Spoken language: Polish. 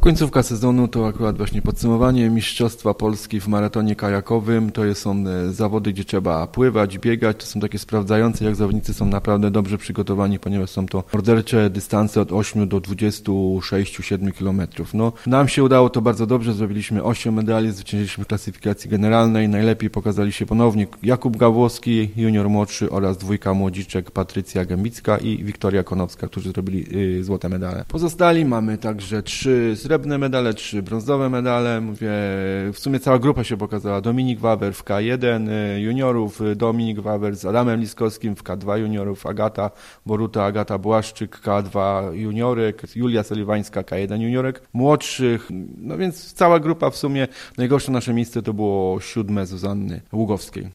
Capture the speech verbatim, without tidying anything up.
Końcówka sezonu to akurat właśnie podsumowanie Mistrzostwa Polski w maratonie kajakowym. To są zawody, gdzie trzeba pływać, biegać. To są takie sprawdzające, jak zawodnicy są naprawdę dobrze przygotowani, ponieważ są to mordercze dystanse od ośmiu do dwudziestu sześciu siedmiu kilometrów. No, nam się udało to bardzo dobrze. Zrobiliśmy osiem medali, zwyciężyliśmy w klasyfikacji generalnej. Najlepiej pokazali się ponownie Jakub Gawłowski, junior młodszy, oraz dwójka młodziczek Patrycja Gębicka i Wiktoria Konopska, którzy zrobili y, złote medale. Pozostali mamy także trzy srebrne medale, trzy brązowe medale. Mówię, w sumie cała grupa się pokazała. Dominik Wawer w K jeden juniorów, Dominik Wawer z Adamem Liskowskim w K dwa juniorów, Agata Boruta, Agata Błaszczyk K dwa juniorek, Julia Soliwańska K jeden juniorek młodszych. No więc cała grupa w sumie. Najgorsze nasze miejsce to było siódme Zuzanny Ługowskiej.